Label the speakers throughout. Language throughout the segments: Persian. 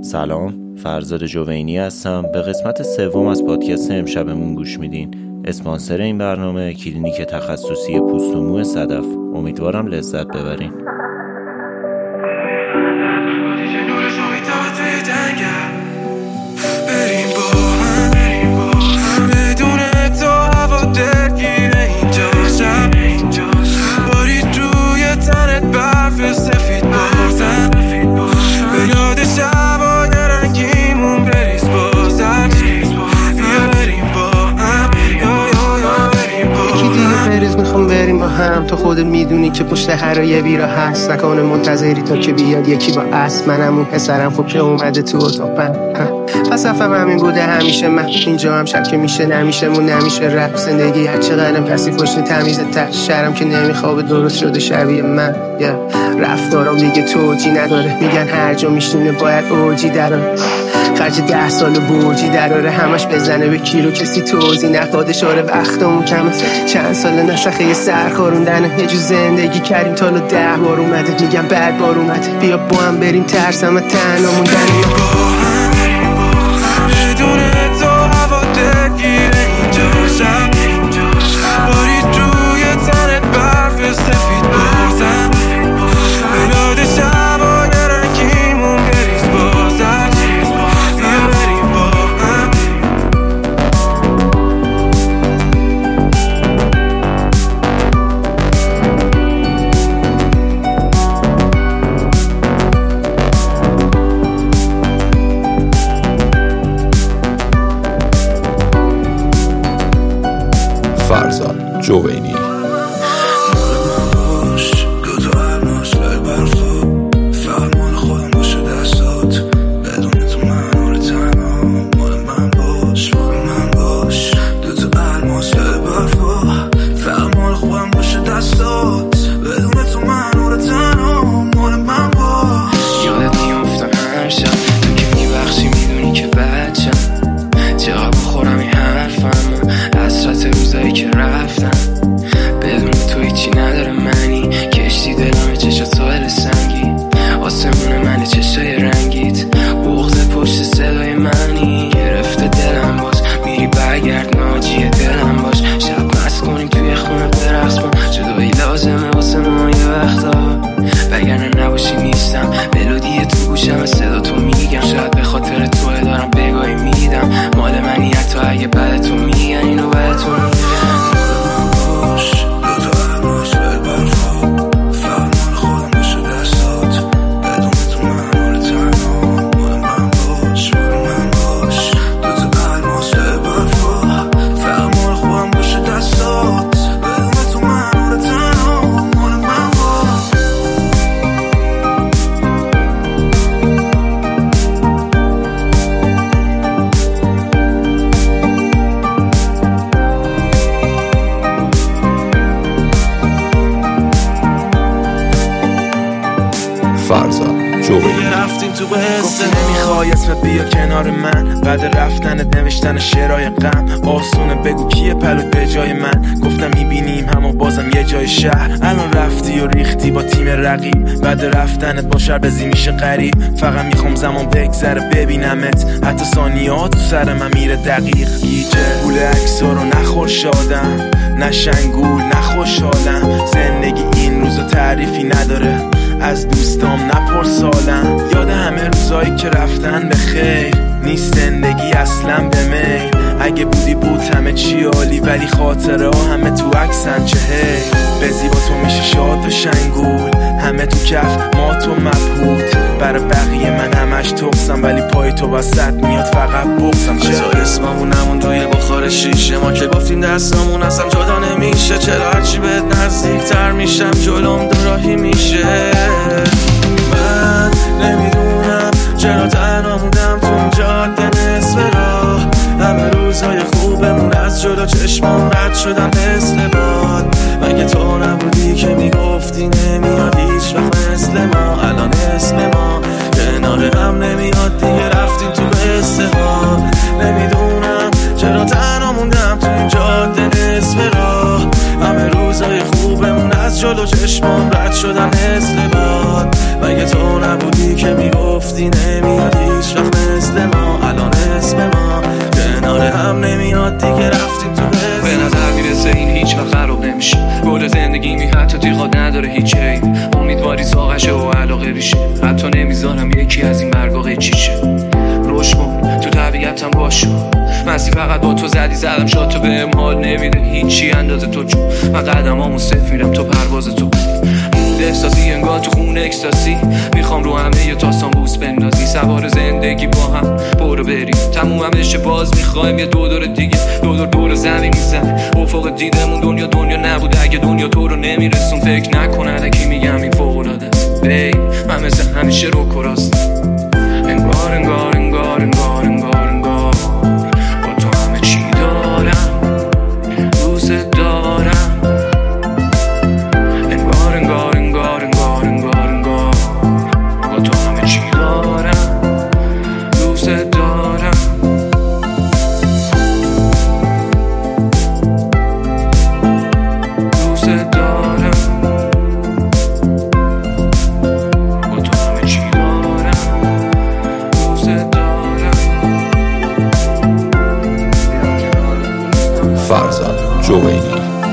Speaker 1: سلام، فرزاد جوینی هستم. به قسمت سوم از پادکست امشبمون گوش میدین. اسپانسر این برنامه کلینیک تخصصی پوست و مو صدف. امیدوارم لذت ببرین.
Speaker 2: هم تو خودت میدونی که پشت هر یه بیرا هست، نکنه منتظری تا که بیاد یکی با اسب. منم اون پسرم خب که اومده تو اتاقم. پس افهم همین بوده همیشه، من اینجا هم شب که میشه نمیشه مون نمیشه رپ. زندگی هر چقدرم کثیف باشه تمیز ته شهرم که نمیخوابه درست شده شبیه من. رفتارم دیگه توجی نداره، میگن هر جا میشینه باید اوجی دراره. خرج 10 سال برجی دراره، همش بزنه به کیلو کسی توزی نخواد. شاره وقتمون کمه، چند سال نسخه یه سرخوروندنه. یه جو زندگی کردیم تا 10 بار اومده، میگم بعد بار اومده. بیا با هم بریم ترسم تنها موندن. بدون تو هوا درگیره اینجا شب، بارید روی تنت برف سفید بازم. بلاد شبا نرنگیمون بریز بازم. بیا بریم با هم.
Speaker 3: فرزاد جوینی. فرزاد جوینی.
Speaker 4: رفتیم تو قصه نمیخوای اسم بیا کنار من، بعد رفتنت نوشتن شعرهای غم. آسونه بگو کیه پلوت به جای من، گفتم میبینیم همو بازم یه جای شهر. الان رفتی و ریختی با تیم رقیب، بعد رفتنت با شربزی میشه غریب. فقط میخوام زمان بگذره ببینمت، حتی ثانیه‌ها تو سر من میره دقیق. گیجه گول عکس‌ها رو نخور شادم، نه شنگول نه خوشحالم. زندگی این روزا تعریفی نداره، از دوستام نپرسالم. یاد همه روزایی که رفتن به خیر، نیست زندگی اصلا به میل. اگه بودی بود همه چی عالی، ولی خاطره ها همه تو عکسن. چه هی بزی با تو میشه شاد و شنگول، همه تو کف ما تو مبهوت. برای بقیه من همش توقسم، ولی پای تو وسط میاد فقط بغزم.
Speaker 5: چرا اسممونمون توی بخار شیشه، ما که گفتیم دستامون اصلا جدا نمیشه. چرا هرچی بهت نزدیکتر میشم جلوم دوراهی میشه. من نمیدونم چرا تنها موندم تو این جاده نصف راه. همه روزهای خوبمون از جلو چشمام رد شدم مثل باد. مگه تو نبودی که میگفتی نمیاد هیچ وقت مثل ما. الان اسم ما کنار هم نمیاد دیگه، رفتیم تو قصه ها. نمیدونم چرا تنها موندم تو این جاده نصف راه. همه روزهای خوبمون از جلو چشمام رد شدم مثل باد. مگه تو نبودی که میگفتی نمیاد هیچ
Speaker 6: نداره هیچ عیب. امیدواری ساقشه و علاقه ریشه، حتی نمیذارم یکی از این برگا قیچیشه. روش کن تو طبیعتم باشو، مستی فقط با تو زدی زدم شاد تو بهم حال نمیده هیچی اندازه تو، چون من قدمامو صفر میرم تو پرواز تو. مود احساسی انگار تو خون اکستاسی، میخوام رو همه یه تاستان بوس بندازی. سوار زندگی با هم برو بریم، تموم بشه باز میخوایم یه دور دیگه. دور زمین میزن افق دیدمون، دنیا نبود اگه دنیا تو رو نمیرسون. فکر نکن الکی میگم این فوق‌العاده است. من مثل همیشه رو کراستم، انگار با تو همه چی دارم، دوست دارم. انگار با تو همه چی دارم، دوست دارم. دوست دارم با تو همه چی دارم، دوست دارم.
Speaker 3: فرزاد جوینی.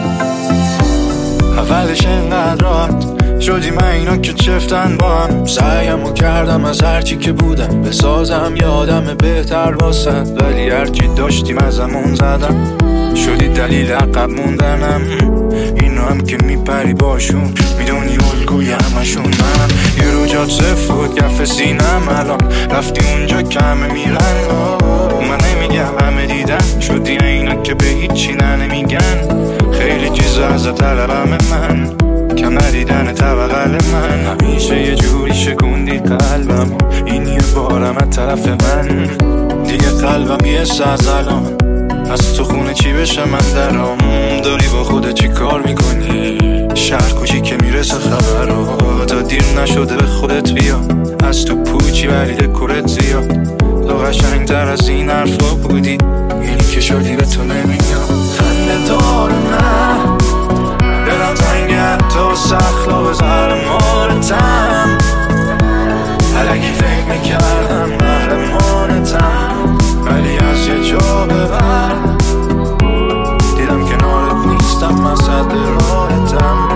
Speaker 5: اولش اینقدر راحت شدیم اینا که چفتن با هم، سعیمو کردم از هرچی که بودم بسازم یادم بهتر واسد، ولی هرچی داشتیم ازمون زدم، شدی دلیل عقب موندنم. اینو هم که میپری باشون، میدونی الگوی همشون منم. یه رو جات صفر بود کف سینم، الان رفتی اونجا که همه میرن. من نمیگم همه دیدن، شدی اینا که به هیچی نمیگن. خیلی چیزا از طلبم من، کم ندیدن طبقل من. همیشه یه جوری شکوندی قلبم، این یه بارم از طرف من. دیگه قلبم یه ساز الان، از تو خونه چی بشه من درام. داری با خودت چی کار میکنی؟ شهر کوچی که میرسه خبرها، تا دیر نشده به خودت بیا. از تو پوچی ولی دکورت زیاد، تو قشنگتر از این حرفا بودی. اینی که شدی به تو نمیگم. خنده دار من دلم تنگه، تو سخلا بذار مالتم. الکی فکر میکردم قهرمانتم، ولی از یه جا به بعد دیدم کنارت نیستم، من صد راحتم.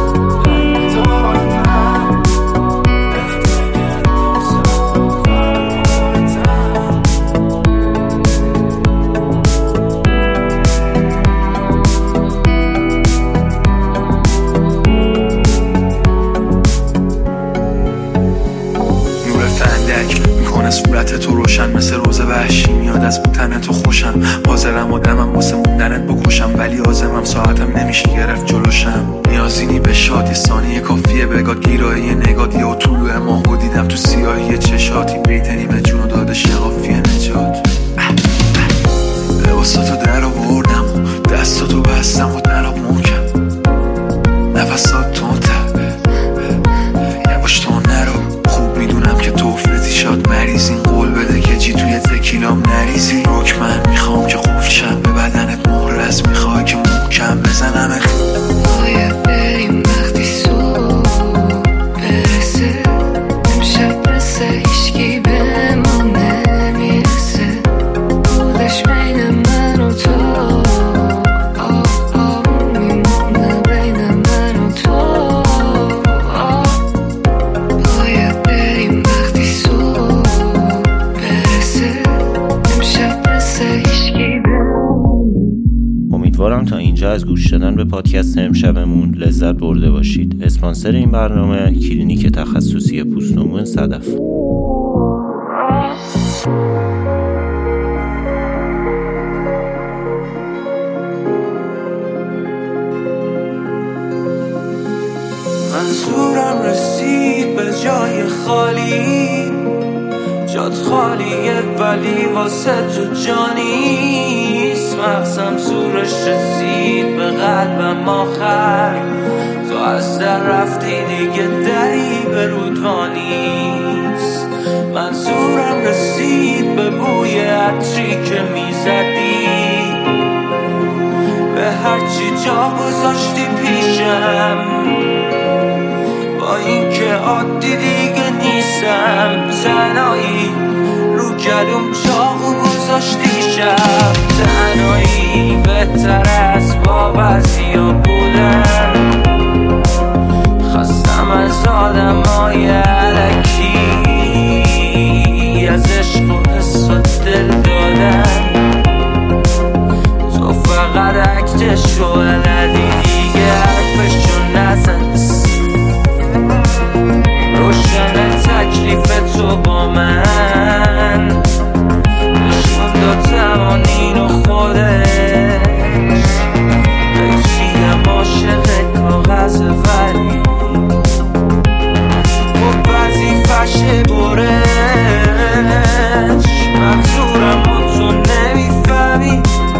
Speaker 5: صورت تو روشن مثل روز وحشی، میاد از بودن تو خوشم. حاضرم آدمم واسه موندنت بکشم، ولی عازمم ساعتم نمیشه گرفت جلوشم. نیازینی به شادی، ثانیه کافیه بگاد گیرایی نگات. یه طلوع ماهو دیدم تو سیاهی چشاتی، بیتنی به جونو داده شقافی نجات. لباساتو در آوردم و دستاتو بستم و نراب محکم. نفسات تونتر یواش تو نرو، خوب میدونم که تو افرزی شاد مریضی. قول بده که جی توی تکیلام نریزی. روک من میخوام که خوف شم به بدنت مهرس، میخوای که محکم بزنمت.
Speaker 7: باید بریم وقتی صبح برسه، امشب مثل هیچکی به ما نمیرسه. بودش بین من و تو، میمونه بین من و تو. باید بریم وقتی صبح برسه، امشب مثل هیچکی به ما.
Speaker 1: امیدوارم تا اینجا از گوش دادن به پادکست امشبمون لذت برده باشید. اسپانسر این برنامه کلینیک تخصصی پوست و مو صدف.
Speaker 8: منظورم رسید به جای خالی، جات خالیه ولی واسه تو جانیست. مغزم زورش رسید به قلبم آخر، تو از در رفتی دیگه دری به رودوانیست. منظورم رسید به بوی عطری که میزدی، به هرچی جا گذاشتی پیشم. با این که عادی دیگه نیستم، تنهایی رو گلوم چاقو گذاشتی شب. تنهایی بهتر از با بعضیا بودن، آدمای علکی از عشق و حس و دل دادن. تو فقط عکسشو بلدی دیگه حرفشو نزن. روشن تکلیف تو با من نشون داد توانین و خودش. قیچیم عاشق کاغذ ولی و وظیفشه برش. منظورم و تو نمیفهمی،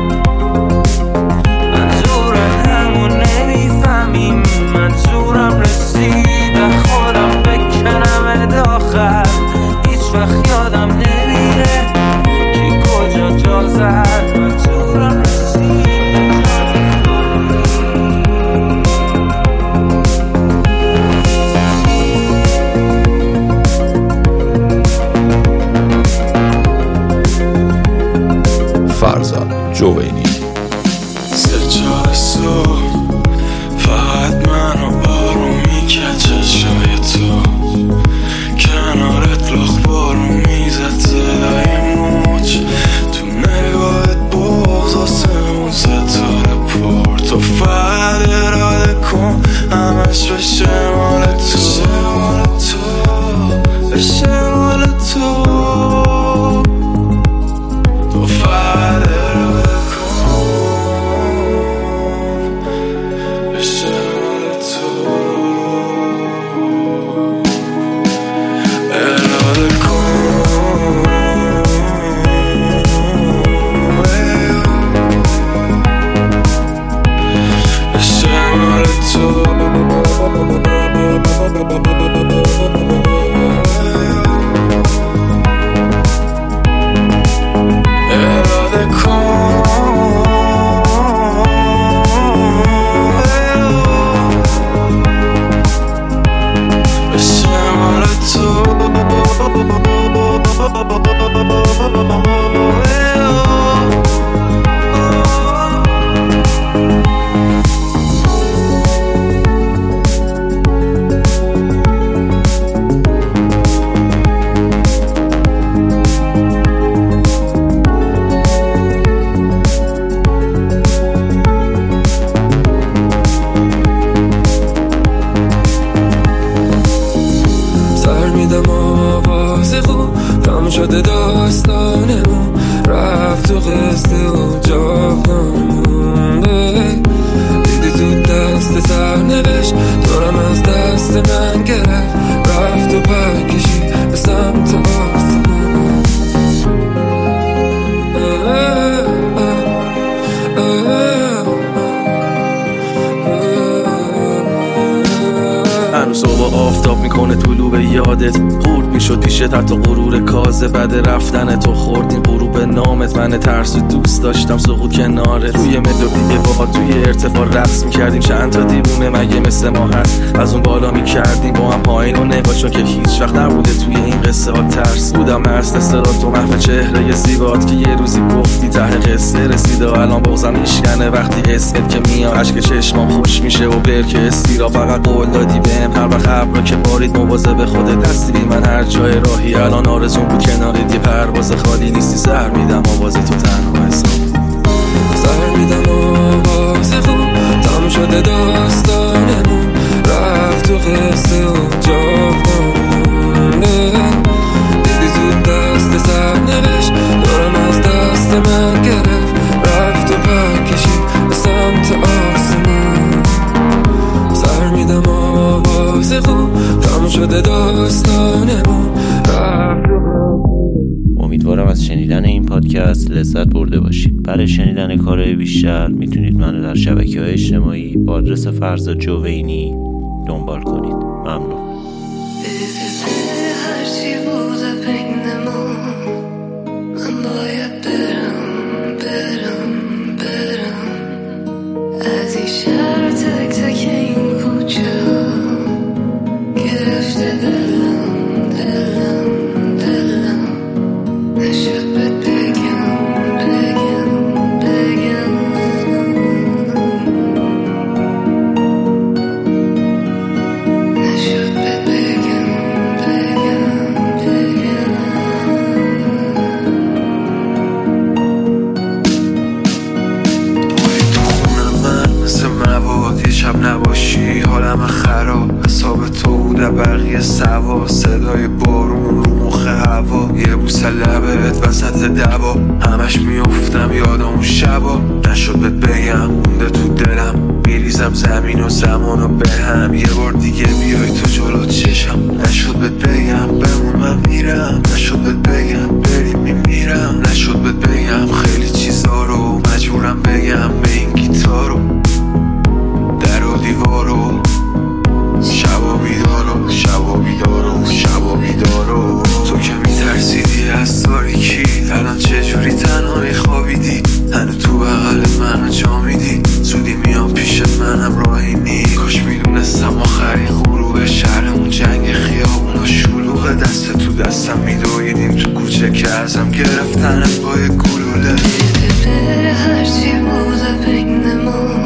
Speaker 8: منظورم همون نمیفهمی. منظورم رسید خودم بکنم داخل. هیچ وقت یادم نمیره کی کجا جا زد. منظورم رسید
Speaker 3: فرزاد جوینی.
Speaker 4: سه صبح فقط منو آروم میکرد چشای تو. کنارت لاخ بارو میزد صدای موج. تو نگاهت باز آسمون ستاره پر. تو فقط اراده کن همش بشه مال تو، بشه مال تو. تو فقط اراده کن بشه مال تو، اراده کن بشه مال تو.
Speaker 9: شده داستانمون رفت تو قصه و جاودانمون. دیدی تو دست سرنوشت دورم از دست من گرفت. رفت و پر کشید به سمت آسمون.
Speaker 5: هنوز صبح آفتاب میکنه طلوع به یادت. خورد میشد پیشت حتی غرور کازه. بعد رفتن تو خوردیم غروب نامت. من ترس و دوست داشتم سقوط کنارت. روی ملودی با توی ارتفاع رقص میکردیم. چند تا دیوونه مگه مثل ما هست از اون بالا میکردیم با هم پایین و نگاهشون که هیچ وقت نبوده توی این قصه ها. ترس بودم مرست استرات تو محو چهره زیبات که یه روزی گفتی ته قصه رسیده. الان بازم میشکنه وقتی اسمت که میاد. عشق چشمام خوش میشه و برکه استیرا. فقط قول دادی بهم هر وقت ابرا که بارید مواظب خودت دستی بی من هر جای راهی. الان آرزون بود کنارت یه پرواز خالی نیستی. سر میدم آواز تو تنها حساب.
Speaker 9: سر میدم آواز خوب تمام شده داستانمون. رفت تو قصه و جاودانمون. دیدی تو دست سرنوشت دورم از دست من گرفت. رفت و پر کشید به سمت آسمون. سر میدم آواز خوب تمام شده داستانمون.
Speaker 1: امیدوارم از شنیدن این پادکست لذت برده باشید. برای شنیدن کارهای بیشتر میتونید منو در شبکه‌های اجتماعی با آدرس فرزاد جوینی دنبال کنید. ممنون.
Speaker 7: هرچی بوده بین ما من باید برم از این شهر تک تک این کوچه گرفته دلم نشد بهت بگم نشد
Speaker 5: پشت لبت وسط دوا همش میافتم یادم اون شبا. نشد بهت بگم مونده تو دلم، میریزم زمین و زمانو به هم. یه بار دیگه بیای تو جلو چشم. نشد بهت بگم بمون من میرم، نشد بهت بگم بریم میمیرم. نشد بهت بگم خیلی چیزا رو مجبورم بگم به این گیتارو. در و دیوارو شبا بیدارو، شبا بیدارو، شبا بیدارو. تو که میترسیدی از تاریکی، الان چجوری تنهایی خوابیدی؟ هنو تو بغلت منو جا میدی، زودی میام پیشت منم راهی نی. کاش میدونستم آخرین غروب شهرمون جنگ خیابون و شلوغ، دست تو دستم میدویدیم تو کوچه که ازم گرفتنت با یه گلوله.
Speaker 7: هرچی بوده بین ما